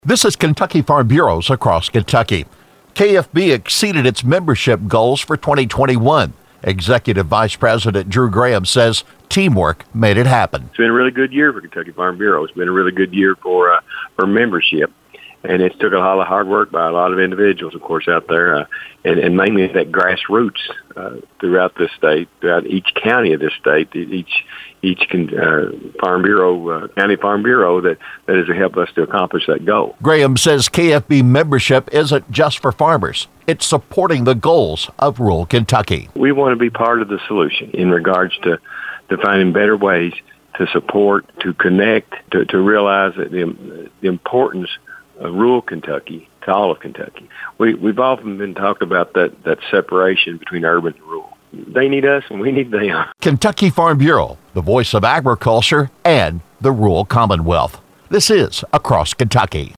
This is Kentucky Farm Bureaus across Kentucky. KFB exceeded its membership goals for 2021. Executive Vice President Drew Graham says teamwork made it happen. It's been a really good year for Kentucky Farm Bureau. It's been a really good year for membership. And it took a lot of hard work by a lot of individuals, of course, out there, and mainly that grassroots throughout this state, throughout each county of this state, each farm bureau, county farm bureau that has helped us to accomplish that goal. Graham says KFB membership isn't just for farmers. It's supporting the goals of rural Kentucky. We want to be part of the solution in regards to finding better ways to support, to connect, to realize that the importance of rural Kentucky to all of Kentucky. We've often been talking about that separation between urban and rural. They need us and we need them. Kentucky Farm Bureau, the voice of agriculture and the rural Commonwealth. This is Across Kentucky.